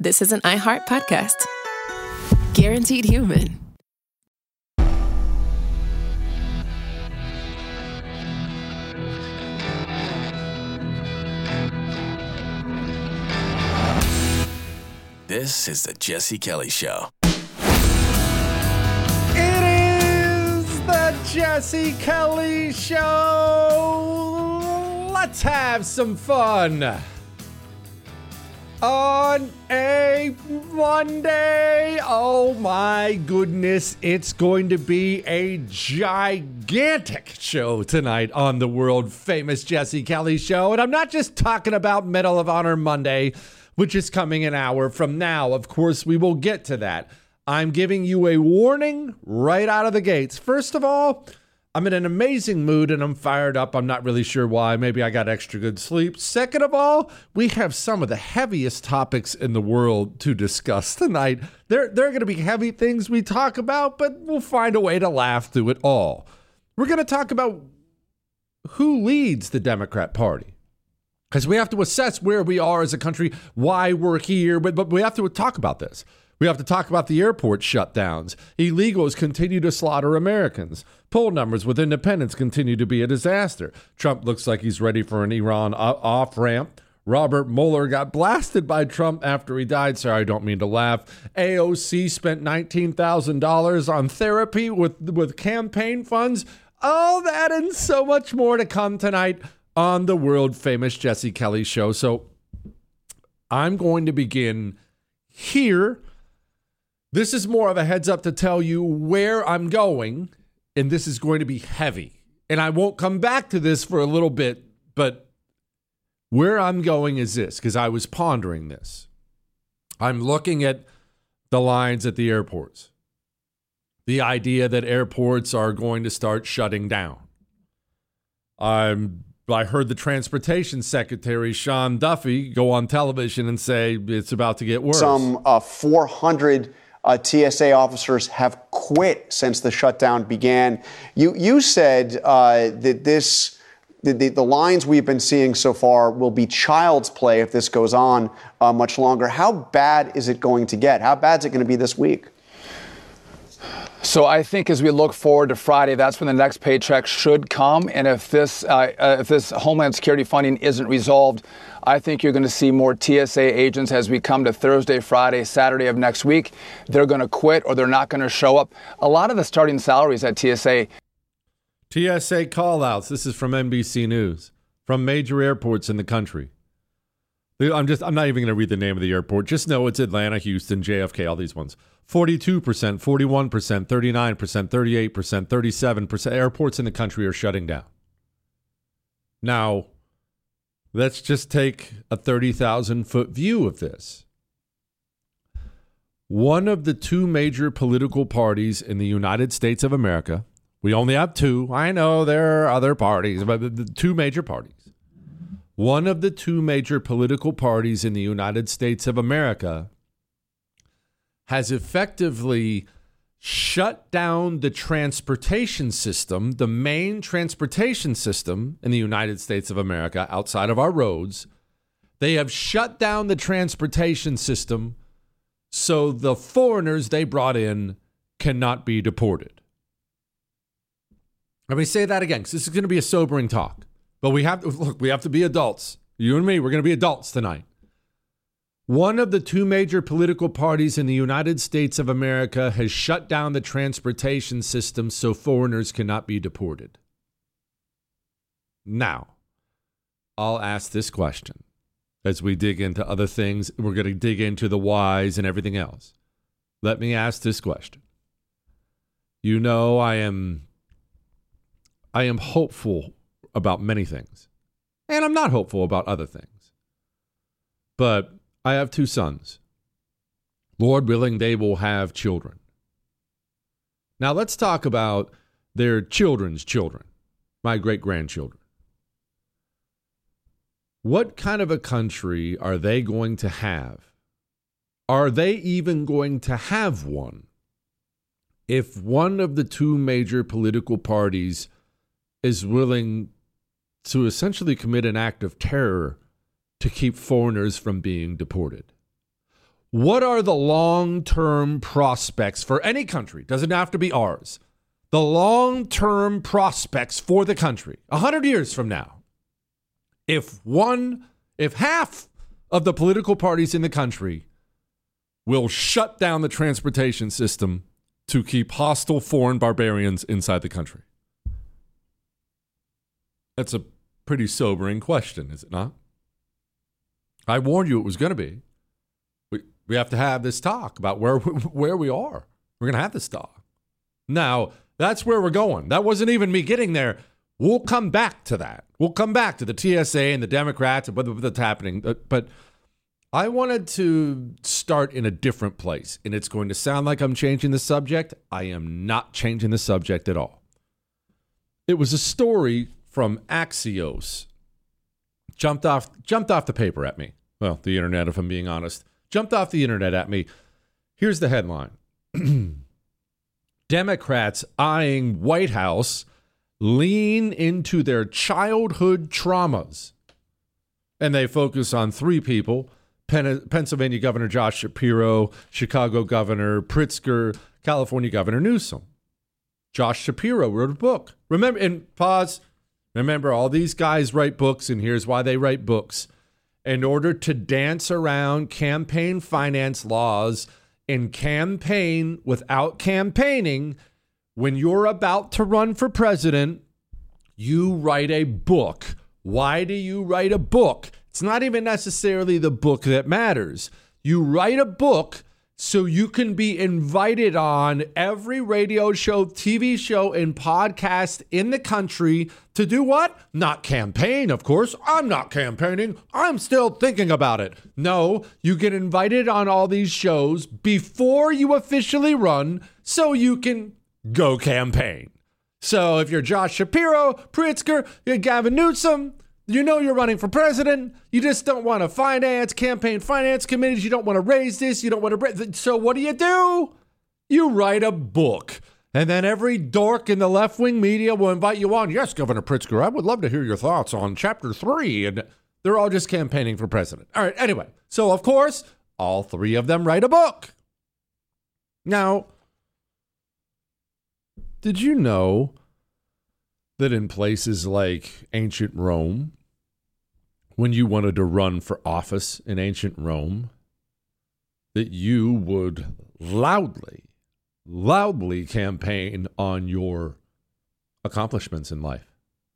this is an iHeart podcast. Guaranteed Human. This is the Jesse Kelly Show. It is the Jesse Kelly Show. Let's have some fun. On a Monday, oh my goodness, it's going to be a gigantic show tonight on the world famous Jesse Kelly Show. And I'm not just talking about Medal of Honor Monday, which is coming an hour from now. Of course, we will get to that. I'm giving you a warning right out of the gates. First of all, I'm in an amazing mood and I'm fired up. I'm not really sure why. Maybe I got extra good sleep. Second of all, we have some of the heaviest topics in the world to discuss tonight. They're going to be heavy things we talk about, but we'll find a way to laugh through it all. We're going to talk about who leads the Democrat Party, because we have to assess where we are as a country, why we're here, but we have to talk about this. We have to talk about the airport shutdowns. Illegals continue to slaughter Americans. Poll numbers with independents continue to be a disaster. Trump looks like he's ready for an Iran off-ramp. Robert Mueller got blasted by Trump after he died. Sorry, I don't mean to laugh. AOC spent $19,000 on therapy with campaign funds. All that and so much more to come tonight on the world famous Jesse Kelly Show. So I'm going to begin here. This is more of a heads up to tell you where I'm going, and this is going to be heavy. And I won't come back to this for a little bit, but where I'm going is this, because I was pondering this. I'm looking at the lines at the airports. The idea that airports are going to start shutting down. I heard the Transportation Secretary, Sean Duffy, go on television and say it's about to get worse. Some 400 TSA officers have quit since the shutdown began. You said that the lines we've been seeing so far will be child's play if this goes on much longer. How bad is it going to get? How bad is it going to be this week? So I think as we look forward to Friday, that's when the next paycheck should come. And if this Homeland Security funding isn't resolved, I think you're going to see more TSA agents as we come to Thursday, Friday, Saturday of next week. They're going to quit or they're not going to show up. A lot of the starting salaries at TSA call-outs. This is from NBC News, from major airports in the country. I'm not even going to read the name of the airport. Just know it's Atlanta, Houston, JFK, all these ones. 42%, 41%, 39%, 38%, 37% airports in the country are shutting down. Now, let's just take a 30,000-foot view of this. One of the two major political parties in the United States of America, we only have two. I know there are other parties, but the two major parties. One of the two major political parties in the United States of America has effectively shut down the transportation system, the main transportation system in the United States of America outside of our roads. They have shut down the transportation system so the foreigners they brought in cannot be deported. Let me say that again, because this is going to be a sobering talk. But we have to be adults. You and me, we're going to be adults tonight. One of the two major political parties in the United States of America has shut down the transportation system so foreigners cannot be deported. Now, I'll ask this question as we dig into other things. We're going to dig into the whys and everything else. Let me ask this question. You know, I am hopeful about many things, and I'm not hopeful about other things. But I have two sons. Lord willing, they will have children. Now let's talk about their children's children, my great-grandchildren. What kind of a country are they going to have? Are they even going to have one if one of the two major political parties is willing to essentially commit an act of terror to keep foreigners from being deported? What are the long-term prospects for any country? Doesn't have to be ours. The long-term prospects for the country 100 years from now. If half of the political parties in the country will shut down the transportation system to keep hostile foreign barbarians inside the country. That's a pretty sobering question, is it not? I warned you it was going to be. We have to have this talk about where we are. We're going to have this talk. Now, that's where we're going. That wasn't even me getting there. We'll come back to that. We'll come back to the TSA and the Democrats and what's happening. But I wanted to start in a different place, and it's going to sound like I'm changing the subject. I am not changing the subject at all. It was a story from Axios. Jumped off the paper at me. Well, the internet, if I'm being honest. Jumped off the internet at me. Here's the headline. Democrats eyeing White House lean into their childhood traumas. And they focus on three people: Pennsylvania Governor Josh Shapiro, Chicago Governor Pritzker, California Governor Newsom. Josh Shapiro wrote a book. Remember, all these guys write books, and here's why they write books. In order to dance around campaign finance laws and campaign without campaigning, when you're about to run for president, you write a book. Why do you write a book? It's not even necessarily the book that matters. You write a book so you can be invited on every radio show, TV show, and podcast in the country to do what? Not campaign, of course. I'm not campaigning. I'm still thinking about it. No, you get invited on all these shows before you officially run so you can go campaign. So if you're Josh Shapiro, Pritzker, you're Gavin Newsom, you know you're running for president. You just don't want to campaign finance committees. You don't want to raise this. You don't want to. So what do? You write a book. And then every dork in the left-wing media will invite you on. Yes, Governor Pritzker, I would love to hear your thoughts on Chapter 3. And they're all just campaigning for president. All right, anyway. So, of course, all three of them write a book. Now, did you know that in places like ancient Rome, when you wanted to run for office in ancient Rome, that you would loudly campaign on your accomplishments in life?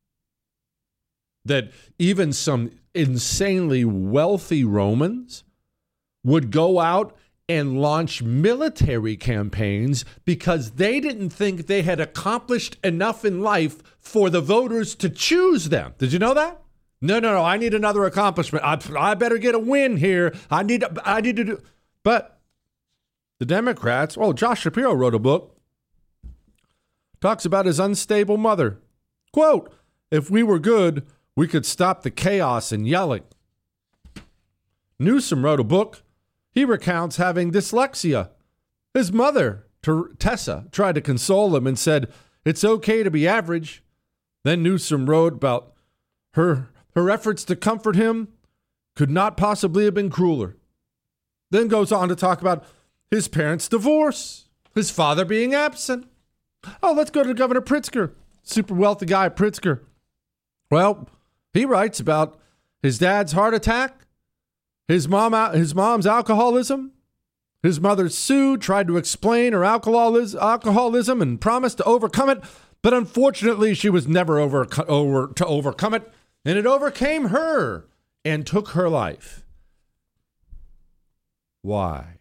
That even some insanely wealthy Romans would go out and launch military campaigns because they didn't think they had accomplished enough in life for the voters to choose them. Did you know that? No. I need another accomplishment. I better get a win here. I need to do. But the Democrats, Josh Shapiro wrote a book, talks about his unstable mother. Quote, if we were good, we could stop the chaos and yelling. Newsom wrote a book. He recounts having dyslexia. His mother, Tessa, tried to console him and said, it's okay to be average. Then Newsom wrote about her efforts to comfort him could not possibly have been crueler. Then goes on to talk about his parents' divorce, his father being absent. Let's go to Governor Pritzker, super wealthy guy Pritzker. Well, he writes about his dad's heart attack, his mom's alcoholism. His mother, Sue, tried to explain her alcoholism and promised to overcome it, but unfortunately she was never to overcome it, and it overcame her and took her life. Why?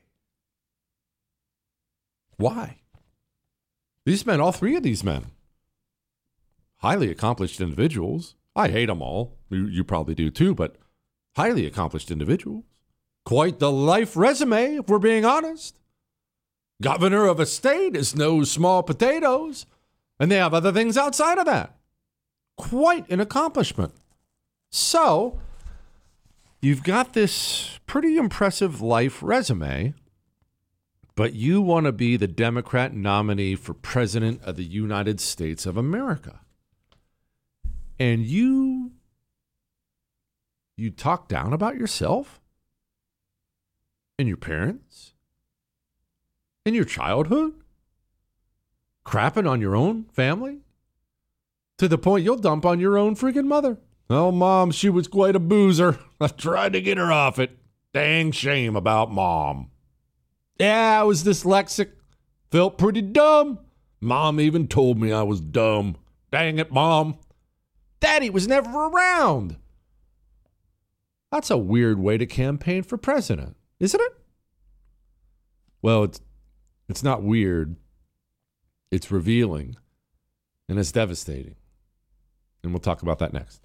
These men, all three of these men, highly accomplished individuals. I hate them all. You probably do too, but highly accomplished individuals. Quite the life resume, if we're being honest. Governor of a state is no small potatoes, and they have other things outside of that. Quite an accomplishment. So, you've got this pretty impressive life resume, but you want to be the Democrat nominee for President of the United States of America. And you talk down about yourself? And your parents? In your childhood? Crapping on your own family? To the point you'll dump on your own freaking mother. Oh, Mom, she was quite a boozer. I tried to get her off it. Dang shame about Mom. Yeah, I was dyslexic. Felt pretty dumb. Mom even told me I was dumb. Dang it, Mom. Daddy was never around. That's a weird way to campaign for president, isn't it? Well, it's not weird. It's revealing. And it's devastating. And we'll talk about that next.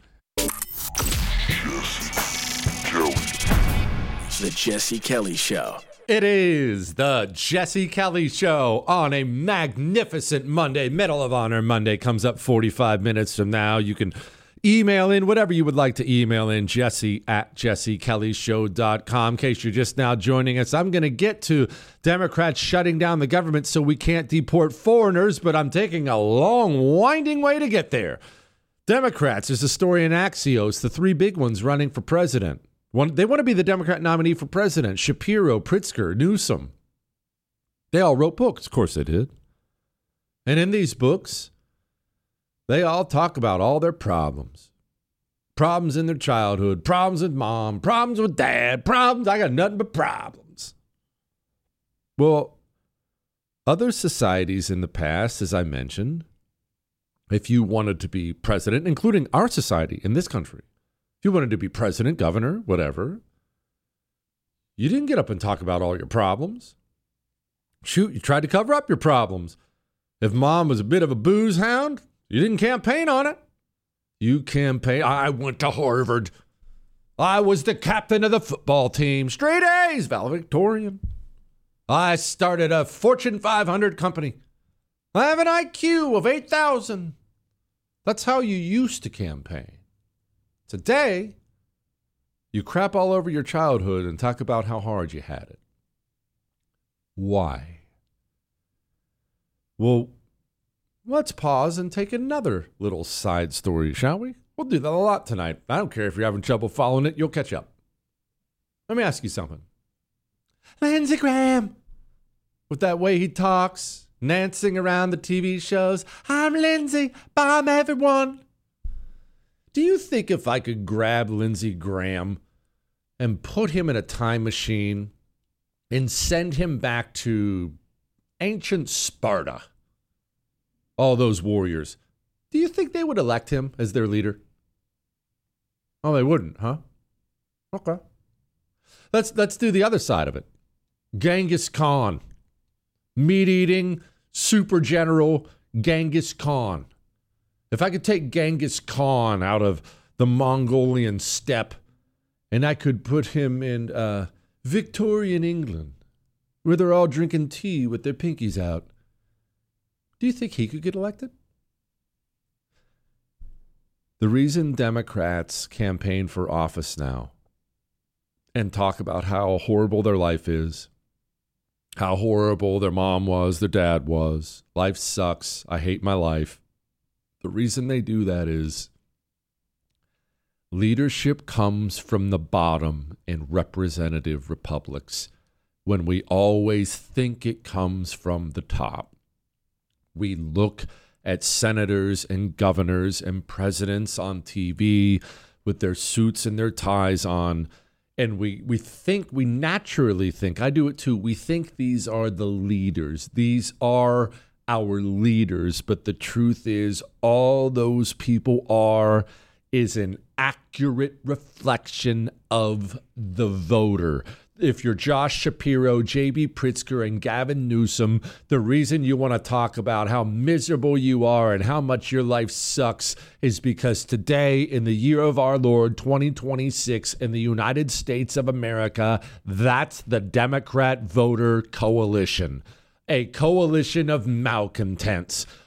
The Jesse Kelly Show. It is the Jesse Kelly Show on a magnificent Monday. Medal of Honor Monday comes up 45 minutes from now. You can email in whatever you would like to email in, jesse@jessekellyshow.com. In case you're just now joining us, I'm going to get to Democrats shutting down the government so we can't deport foreigners, but I'm taking a long, winding way to get there. Democrats, there's a story in Axios, the three big ones running for president. They want to be the Democrat nominee for president. Shapiro, Pritzker, Newsom. They all wrote books. Of course they did. And in these books, they all talk about all their problems. Problems in their childhood, problems with mom, problems with dad, problems. I got nothing but problems. Well, other societies in the past, as I mentioned, if you wanted to be president, including our society in this country, if you wanted to be president, governor, whatever, you didn't get up and talk about all your problems. Shoot, you tried to cover up your problems. If mom was a bit of a booze hound, you didn't campaign on it. You campaigned, I went to Harvard. I was the captain of the football team. Straight A's, valedictorian. I started a Fortune 500 company. I have an IQ of 8,000. That's how you used to campaign. Today, you crap all over your childhood and talk about how hard you had it. Why? Well, let's pause and take another little side story, shall we? We'll do that a lot tonight. I don't care if you're having trouble following it. You'll catch up. Let me ask you something. Lindsey Graham, with that way he talks, dancing around the TV shows. I'm Lindsey, bomb everyone. Do you think if I could grab Lindsey Graham and put him in a time machine and send him back to ancient Sparta, all those warriors, do you think they would elect him as their leader? Oh, they wouldn't, huh? Okay. Let's do the other side of it. Genghis Khan. Meat-eating super general Genghis Khan. If I could take Genghis Khan out of the Mongolian steppe and I could put him in Victorian England, where they're all drinking tea with their pinkies out, do you think he could get elected? The reason Democrats campaign for office now and talk about how horrible their life is, how horrible their mom was, their dad was, life sucks, I hate my life. The reason they do that is leadership comes from the bottom in representative republics when we always think it comes from the top. We look at senators and governors and presidents on TV with their suits and their ties on, and we naturally think, I do it too, we think these are the leaders. These are our leaders, but the truth is all those people is an accurate reflection of the voter. If you're Josh Shapiro, J.B. Pritzker, and Gavin Newsom, the reason you want to talk about how miserable you are and how much your life sucks is because today, in the year of our Lord, 2026, in the United States of America, that's the Democrat voter coalition. A coalition of malcontents,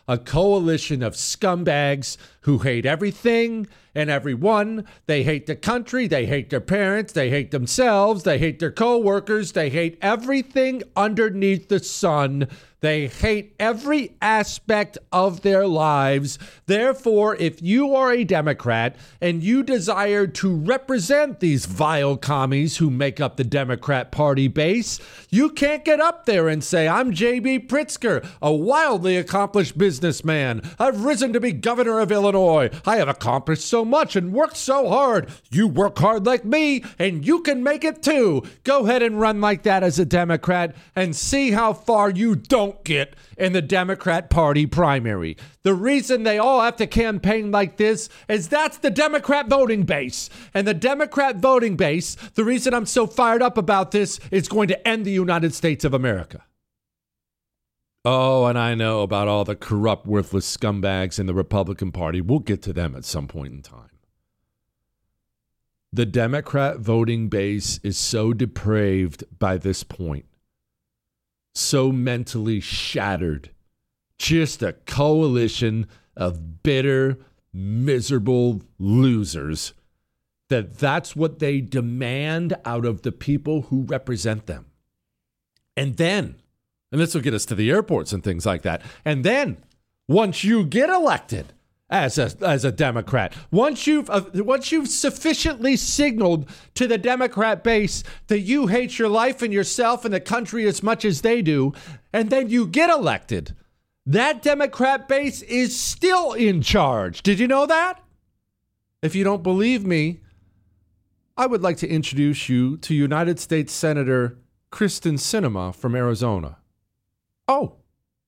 a coalition of scumbags who hate everything and everyone. They hate the country. They hate their parents. They hate themselves. They hate their co-workers. They hate everything underneath the sun. They hate every aspect of their lives. Therefore, if you are a Democrat and you desire to represent these vile commies who make up the Democrat Party base, you can't get up there and say, I'm J.B. Pritzker, a wildly accomplished businessman. I've risen to be governor of Illinois. I have accomplished so much and worked so hard. You work hard like me, and you can make it too. Go ahead and run like that as a Democrat and see how far you don't get in the Democrat Party primary. The reason they all have to campaign like this is that's the Democrat voting base. And the Democrat voting base, the reason I'm so fired up about this, is going to end the United States of America. Oh, and I know about all the corrupt, worthless scumbags in the Republican Party. We'll get to them at some point in time. The Democrat voting base is so depraved by this point, so mentally shattered, just a coalition of bitter, miserable losers, that's what they demand out of the people who represent them. And this will get us to the airports and things like that. And then, once you get elected as a Democrat, once you've sufficiently signaled to the Democrat base that you hate your life and yourself and the country as much as they do, and then you get elected, that Democrat base is still in charge. Did you know that? If you don't believe me, I would like to introduce you to United States Senator Kyrsten Sinema from Arizona. Oh,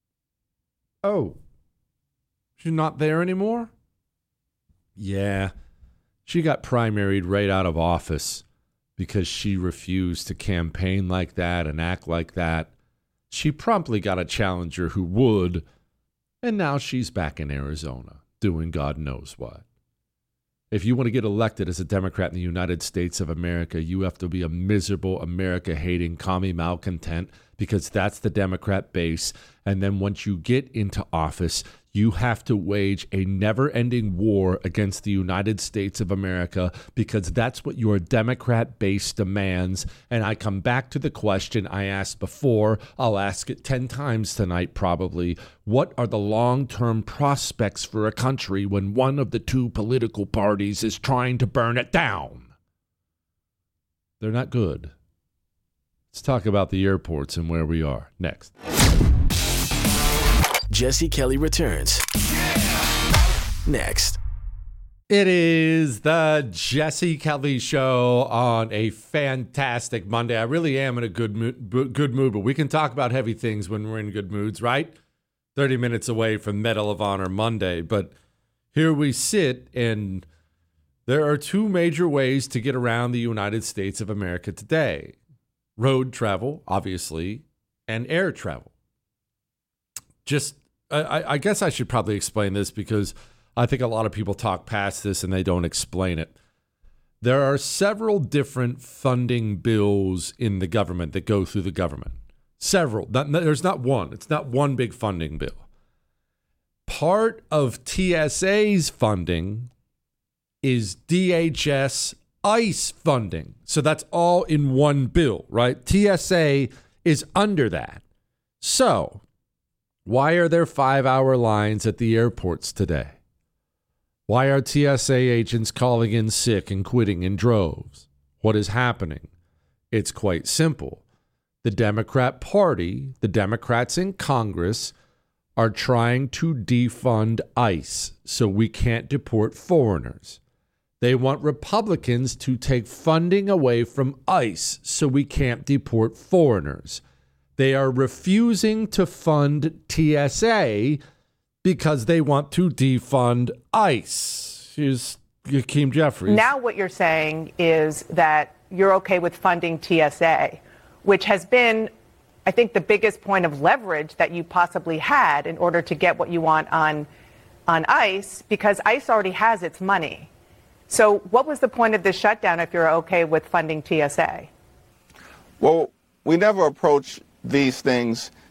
she's not there anymore? Yeah, she got primaried right out of office because she refused to campaign like that and act like that. She promptly got a challenger who would, and now she's back in Arizona doing God knows what. If you want to get elected as a Democrat in the United States of America, you have to be a miserable, America-hating, commie malcontent, because that's the Democrat base. And then once you get into office, you have to wage a never-ending war against the United States of America, because that's what your Democrat base demands. And I come back to the question I asked before. I'll ask it 10 times tonight probably. What are the long-term prospects for a country when one of the two political parties is trying to burn it down? They're not good. Let's talk about the airports and where we are next. Jesse Kelly returns next. It is the Jesse Kelly Show on a fantastic Monday. I really am in a good mood, but we can talk about heavy things when we're in good moods, right? 30 minutes away from Medal of Honor Monday, but here we sit, and there are two major ways to get around the United States of America today. Road travel, obviously, and air travel. I guess I should probably explain this because I think a lot of people talk past this and they don't explain it. There are several different funding bills in the government that go through the government. Several. There's not one. It's not one big funding bill. Part of TSA's funding is DHS ICE funding. So that's all in one bill, right? TSA is under that. So why are there 5-hour lines at the airports today? Why are TSA agents calling in sick and quitting in droves? What is happening? It's quite simple. The Democrat Party, the Democrats in Congress, are trying to defund ICE so we can't deport foreigners. They want Republicans to take funding away from ICE so we can't deport foreigners. They are refusing to fund TSA because they want to defund ICE. Here's Hakeem Jeffries. Now what you're saying is that you're okay with funding TSA, which has been, I think, the biggest point of leverage that you possibly had in order to get what you want on ICE, because ICE already has its money. So what was the point of this shutdown if you're okay with funding TSA? Well, we never approach these things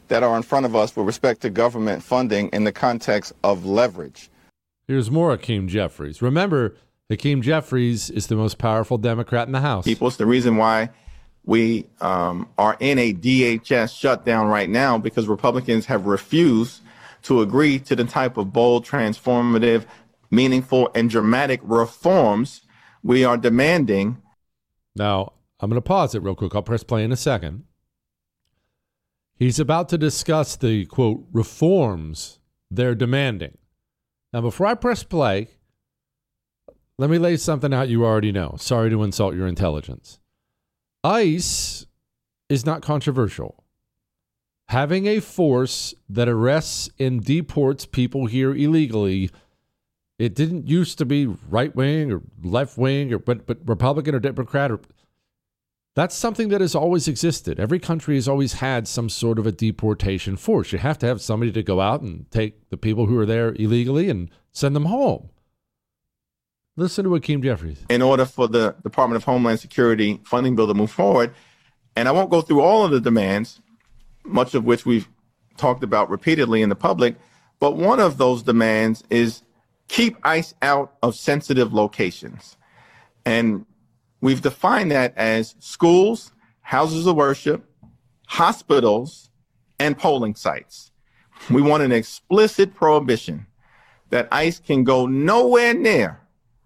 that are in front of us with respect to government funding in the context of leverage. Here's more Hakeem Jeffries. Remember, Hakeem Jeffries is the most powerful Democrat in the House. It's the reason why we are in a DHS shutdown right now, because Republicans have refused to agree to the type of bold, transformative, meaningful, and dramatic reforms we are demanding. Now, I'm going to pause it real quick. I'll press play in a second. He's about to discuss the, quote, reforms they're demanding. Now, before I press play, let me lay something out you already know. Sorry to insult your intelligence. ICE is not controversial. Having a force that arrests and deports people here illegally, it didn't used to be right wing or left wing, or but Republican or Democrat. That's something that has always existed. Every country has always had some sort of a deportation force. You have to have somebody to go out and take the people who are there illegally and send them home. Listen to Hakeem Jeffries. In order for the Department of Homeland Security funding bill to move forward, and I won't go through all of the demands, much of which we've talked about repeatedly in the public, but one of those demands is keep ICE out of sensitive locations. And we've defined that as schools, houses of worship, hospitals, and polling sites. We want an explicit prohibition that ICE can go nowhere near.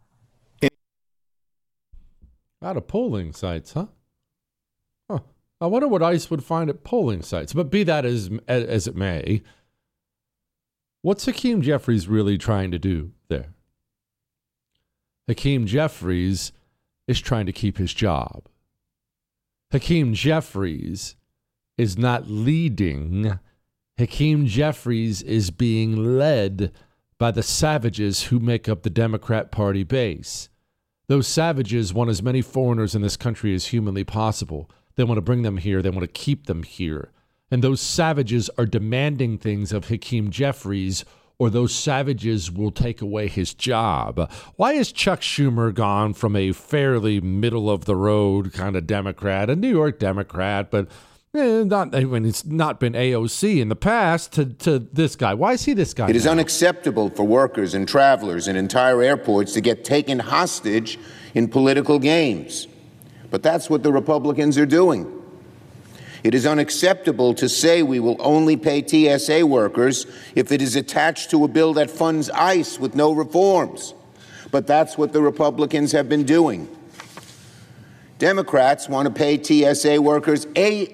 Out of polling sites, huh? I wonder what ICE would find at polling sites. But be that as it may, what's Hakeem Jeffries really trying to do there? Hakeem Jeffries is trying to keep his job. Hakeem Jeffries is not leading. Hakeem Jeffries is being led by the savages who make up the Democrat Party base. Those savages want as many foreigners in this country as humanly possible. They want to bring them here. They want to keep them here. And those savages are demanding things of Hakeem Jeffries, or those savages will take away his job. Why is Chuck Schumer gone from a fairly middle-of-the-road kind of Democrat, a New York Democrat, but not when it's not been AOC in the past, to this guy? Why is he this guy? It is unacceptable for workers and travelers in entire airports to get taken hostage in political games. But that's what the Republicans are doing. It is unacceptable to say we will only pay TSA workers if it is attached to a bill that funds ICE with no reforms. But that's what the Republicans have been doing. Democrats want to pay TSA workers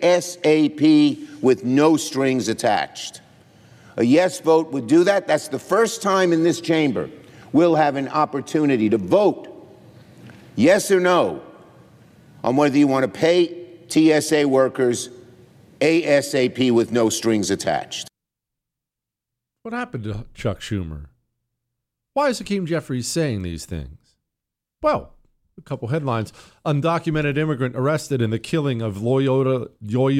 ASAP with no strings attached. A yes vote would do that. That's the first time in this chamber we'll have an opportunity to vote yes or no on whether you want to pay TSA workers ASAP with no strings attached. What happened to Chuck Schumer? Why is Hakeem Jeffries saying these things? Well, a couple headlines. Undocumented immigrant arrested in the killing of Loyola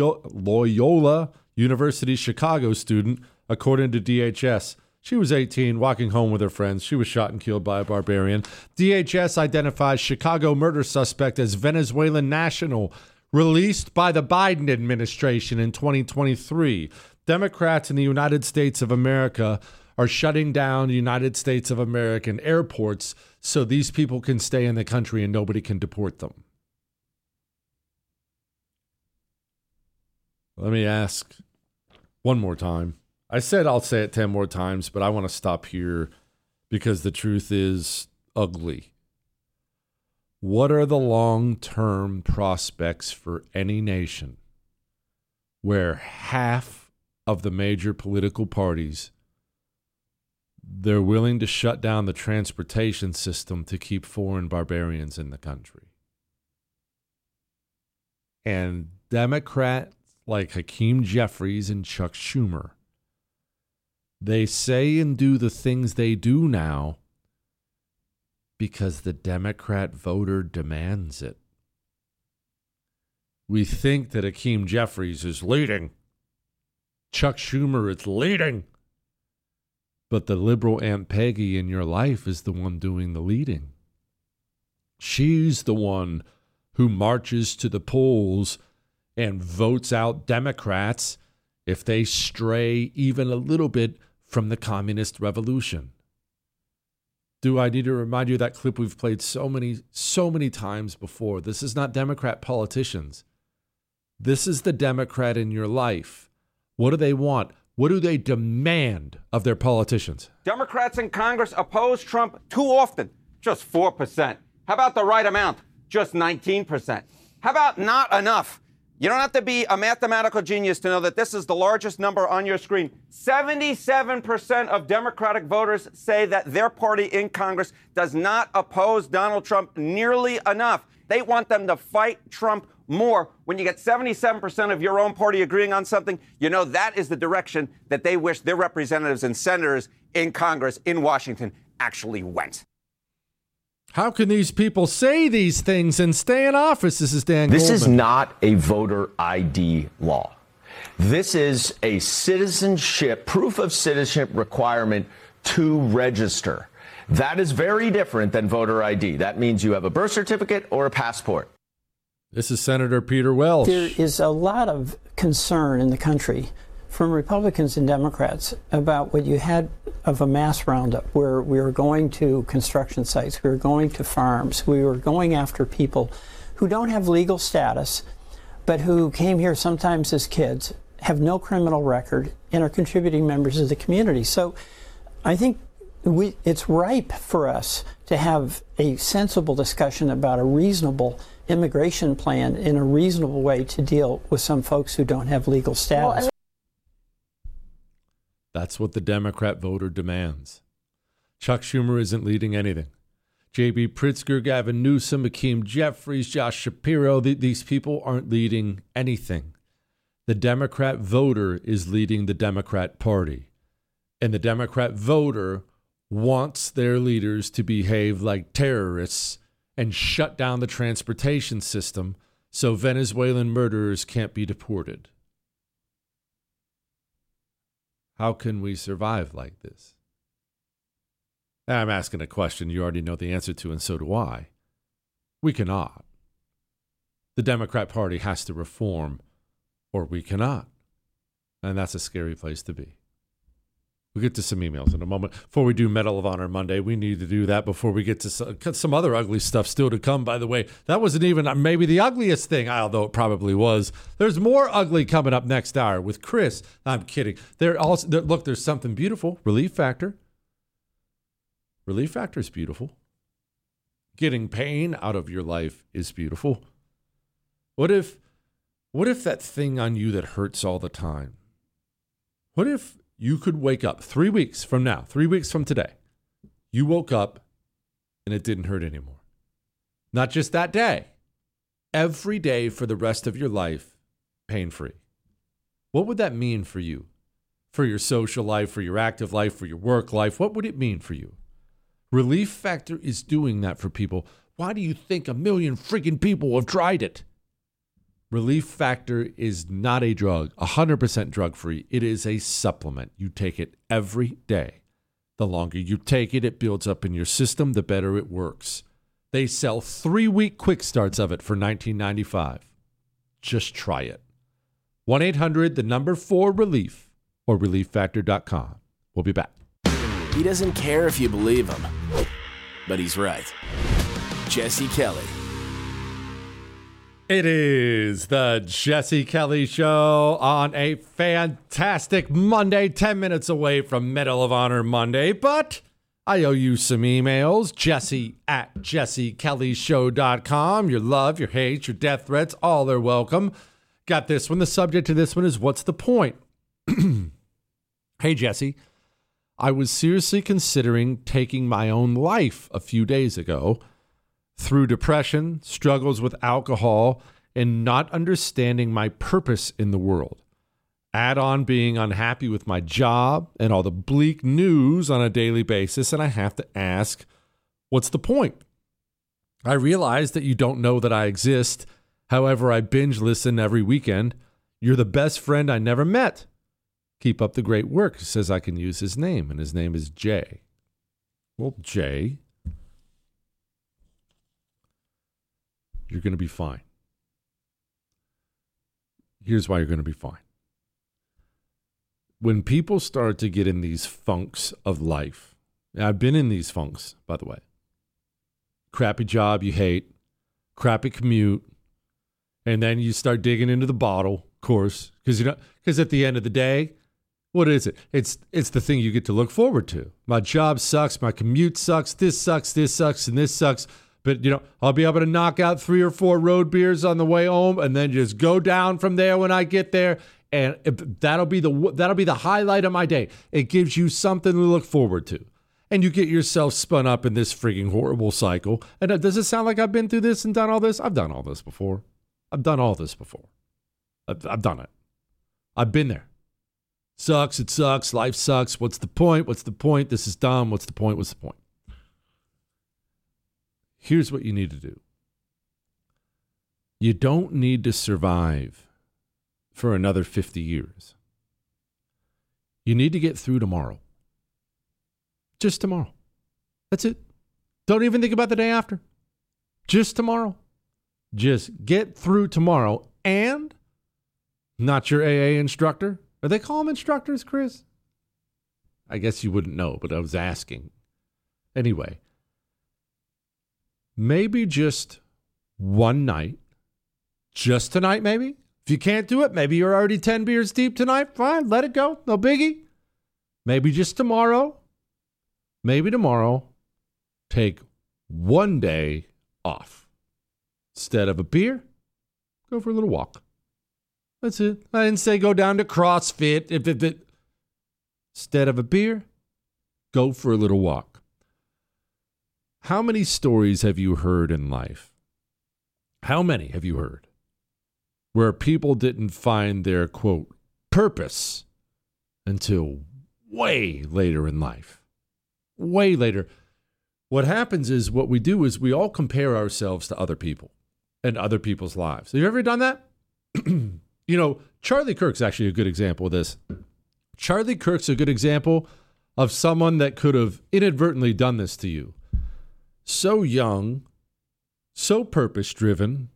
University Chicago student, according to DHS. She was 18, walking home with her friends. She was shot and killed by a barbarian. DHS identifies Chicago murder suspect as Venezuelan national, released by the Biden administration in 2023. Democrats in the United States of America are shutting down the United States of American airports so these people can stay in the country and nobody can deport them. Let me ask one more time. I said I'll say it 10 more times, but I want to stop here because the truth is ugly. What are the long-term prospects for any nation where half of the major political parties, they're willing to shut down the transportation system to keep foreign barbarians in the country? And Democrats like Hakeem Jeffries and Chuck Schumer, they say and do the things they do now because the Democrat voter demands it. We think that Hakeem Jeffries is leading. Chuck Schumer is leading. But the liberal Aunt Peggy in your life is the one doing the leading. She's the one who marches to the polls and votes out Democrats if they stray even a little bit from the communist revolution. Do I need to remind you of that clip we've played so many times before? This is not Democrat politicians. This is the Democrat in your life. What do they want? What do they demand of their politicians? Democrats in Congress oppose Trump too often, just 4%. How about the right amount? Just 19%. How about not enough? You don't have to be a mathematical genius to know that this is the largest number on your screen. 77% of Democratic voters say that their party in Congress does not oppose Donald Trump nearly enough. They want them to fight Trump more. When you get 77% of your own party agreeing on something, you know that is the direction that they wish their representatives and senators in Congress in Washington actually went. How can these people say these things and stay in office? This is Dan Goldman. This is not a voter ID law. This is a citizenship, proof of citizenship requirement to register. That is very different than voter ID. That means you have a birth certificate or a passport. This is Senator Peter Welch. There is a lot of concern in the country from Republicans and Democrats about what you had of a mass roundup where we were going to construction sites, we were going to farms, we were going after people who don't have legal status, but who came here sometimes as kids, have no criminal record, and are contributing members of the community. So I think it's ripe for us to have a sensible discussion about a reasonable immigration plan in a reasonable way to deal with some folks who don't have legal status. That's what the Democrat voter demands. Chuck Schumer isn't leading anything. J.B. Pritzker, Gavin Newsom, Hakeem Jeffries, Josh Shapiro, these people aren't leading anything. The Democrat voter is leading the Democrat Party. And the Democrat voter wants their leaders to behave like terrorists and shut down the transportation system so Venezuelan murderers can't be deported. How can we survive like this? I'm asking a question you already know the answer to, and so do I. We cannot. The Democrat Party has to reform, or we cannot. And that's a scary place to be. We'll get to some emails in a moment. Before we do Medal of Honor Monday, we need to do that before we get to some other ugly stuff still to come, by the way. That wasn't even maybe the ugliest thing, although it probably was. There's more ugly coming up next hour with Chris. I'm kidding. Look, there's something beautiful. Relief Factor. Relief Factor is beautiful. Getting pain out of your life is beautiful. What if that thing on you that hurts all the time? What if you could wake up 3 weeks from now, 3 weeks from today, you woke up and it didn't hurt anymore? Not just that day. Every day for the rest of your life, pain-free. What would that mean for you? For your social life, for your active life, for your work life? What would it mean for you? Relief Factor is doing that for people. Why do you think 1 million freaking people have tried it? Relief Factor is not a drug, 100% drug-free. It is a supplement. You take it every day. The longer you take it, it builds up in your system, the better it works. They sell 3-week quick starts of it for $19.95. Just try it. 1-800-4RELIEF or relieffactor.com. We'll be back. He doesn't care if you believe him, but he's right. Jesse Kelly. It is the Jesse Kelly Show on a fantastic Monday, 10 minutes away from Medal of Honor Monday, but I owe you some emails. Jesse@jessekellyshow.com. Your love, your hate, your death threats, all are welcome. Got this one. The subject to this one is, what's the point? Hey, Jesse, I was seriously considering taking my own life a few days ago. Through depression, struggles with alcohol, and not understanding my purpose in the world. Add on being unhappy with my job and all the bleak news on a daily basis, and I have to ask, what's the point? I realize that you don't know that I exist. However, I binge listen every weekend. You're the best friend I never met. Keep up the great work. He says I can use his name, and his name is Jay. Well, Jay, you're going to be fine. Here's why you're going to be fine. when people start to get in these funks of life, and I've been in these funks, by the way. Crappy job you hate, crappy commute, and then you start digging into the bottle, of course, because at the end of the day, what is it? It's the thing you get to look forward to. My job sucks, my commute sucks, this sucks, and this sucks. But, I'll be able to knock out 3 or 4 road beers on the way home and then just go down from there when I get there. And that'll be the highlight of my day. It gives you something to look forward to. And you get yourself spun up in this freaking horrible cycle. And does it sound like I've been through this and done all this? I've done all this before. I've done all this before. I've done it. I've been there. Sucks, it sucks, life sucks. What's the point? What's the point? This is dumb. What's the point? What's the point? Here's what you need to do. You don't need to survive for another 50 years. You need to get through tomorrow. Just tomorrow. That's it. Don't even think about the day after. Just tomorrow. Just get through tomorrow. And not your AA instructor. Are they call them instructors, Chris? I guess you wouldn't know, but I was asking. Anyway, maybe just one night. Just tonight, maybe. If you can't do it, maybe you're already 10 beers deep tonight. Fine, let it go. No biggie. Maybe just tomorrow. Maybe tomorrow, take one day off. Instead of a beer, go for a little walk. That's it. I didn't say go down to CrossFit. Instead of a beer, go for a little walk. How many stories have you heard in life? How many have you heard where people didn't find their, quote, purpose until way later in life? Way later. What happens is what we do is we all compare ourselves to other people and other people's lives. Have you ever done that? Charlie Kirk's actually a good example of this. Charlie Kirk's a good example of someone that could have inadvertently done this to you. So young, so purpose-driven,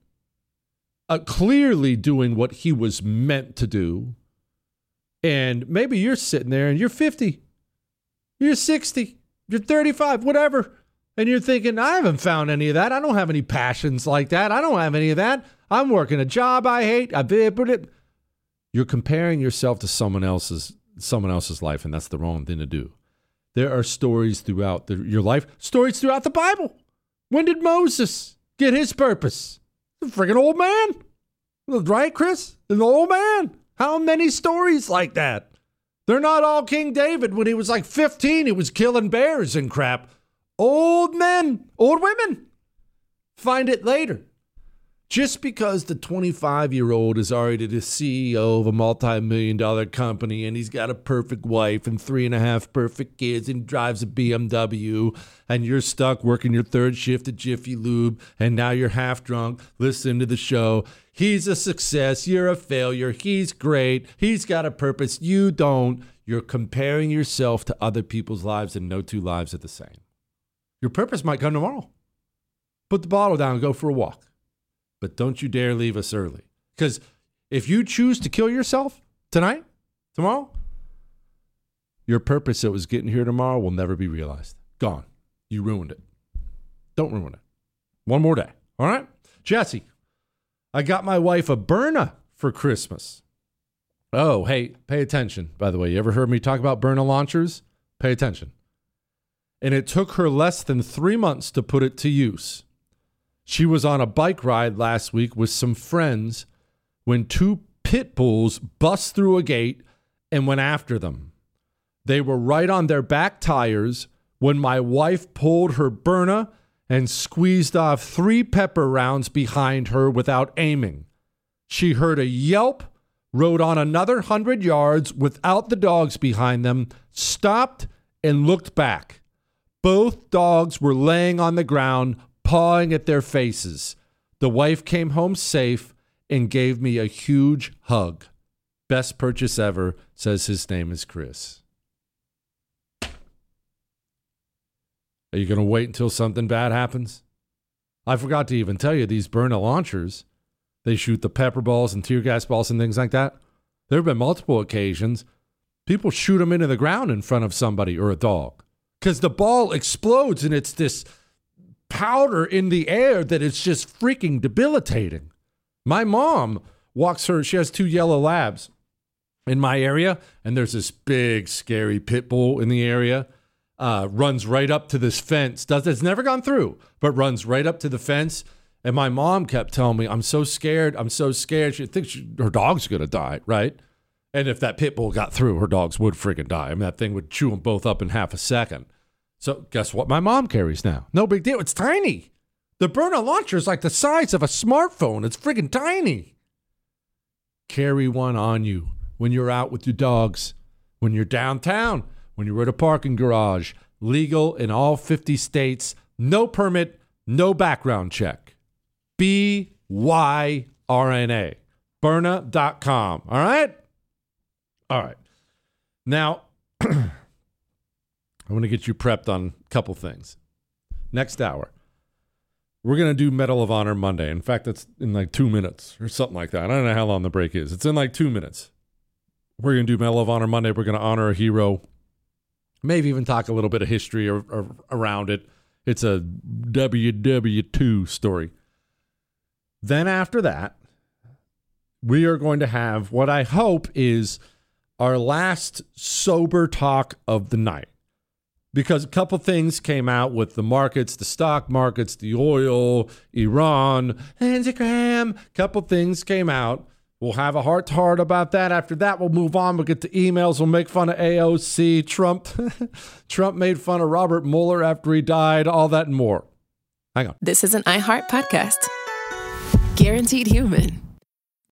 clearly doing what he was meant to do. And maybe you're sitting there and you're 50, you're 60, you're 35, whatever. And you're thinking, I haven't found any of that. I don't have any passions like that. I don't have any of that. I'm working a job I hate. You're comparing yourself to someone else's life, and that's the wrong thing to do. There are stories throughout your life, stories throughout the Bible. When did Moses get his purpose? A freaking old man. Right, Chris? An old man. How many stories like that? They're not all King David. When he was like 15, he was killing bears and crap. Old men, old women. Find it later. Just because the 25-year-old is already the CEO of a multi-million-dollar company and he's got a perfect wife and 3.5 perfect kids and drives a BMW and you're stuck working your third shift at Jiffy Lube and now you're half drunk, listen to the show. He's a success. You're a failure. He's great. He's got a purpose. You don't. You're comparing yourself to other people's lives and no two lives are the same. Your purpose might come tomorrow. Put the bottle down and go for a walk. But don't you dare leave us early. Because if you choose to kill yourself tonight, tomorrow, your purpose that was getting here tomorrow will never be realized. Gone. You ruined it. Don't ruin it. One more day. All right? Jesse, I got my wife a Byrna for Christmas. Oh, hey, pay attention, by the way. You ever heard me talk about Byrna launchers? Pay attention. And it took her less than 3 months to put it to use. She was on a bike ride last week with some friends when 2 pit bulls bust through a gate and went after them. They were right on their back tires when my wife pulled her Byrna and squeezed off 3 pepper rounds behind her without aiming. She heard a yelp, rode on another 100 yards without the dogs behind them, stopped and looked back. Both dogs were laying on the ground, pawing at their faces. The wife came home safe and gave me a huge hug. Best purchase ever, says his name is Chris. Are you going to wait until something bad happens? I forgot to even tell you, these Byrna launchers, they shoot the pepper balls and tear gas balls and things like that. There have been multiple occasions People shoot them into the ground in front of somebody or a dog because the ball explodes and it's this powder in the air that is just freaking debilitating. My mom she has 2 yellow labs in my area, and there's this big, scary pit bull in the area. Runs right up to this fence. It's never gone through, but runs right up to the fence. And my mom kept telling me, I'm so scared. I'm so scared. She thinks her dog's going to die, right? And if that pit bull got through, her dogs would freaking die. I mean, that thing would chew them both up in half a second. So guess what my mom carries now? No big deal. It's tiny. The Byrna launcher is like the size of a smartphone. It's freaking tiny. Carry one on you when you're out with your dogs, when you're downtown, when you're at a parking garage. Legal in all 50 states. No permit, no background check. BYRNA. Byrna.com. All right? All right. Now, I want to get you prepped on a couple things. Next hour, we're going to do Medal of Honor Monday. In fact, it's in like 2 minutes or something like that. I don't know how long the break is. It's in like 2 minutes. We're going to do Medal of Honor Monday. We're going to honor a hero. Maybe even talk a little bit of history around it. It's a WW2 story. Then after that, we are going to have what I hope is our last sober talk of the night. Because a couple things came out with the markets, the stock markets, the oil, Iran, Instagram. A couple things came out. We'll have a heart-to-heart about that. After that, we'll move on. We'll get to emails. We'll make fun of AOC. Trump made fun of Robert Mueller after he died. All that and more. Hang on. This is an iHeart podcast. Guaranteed Human.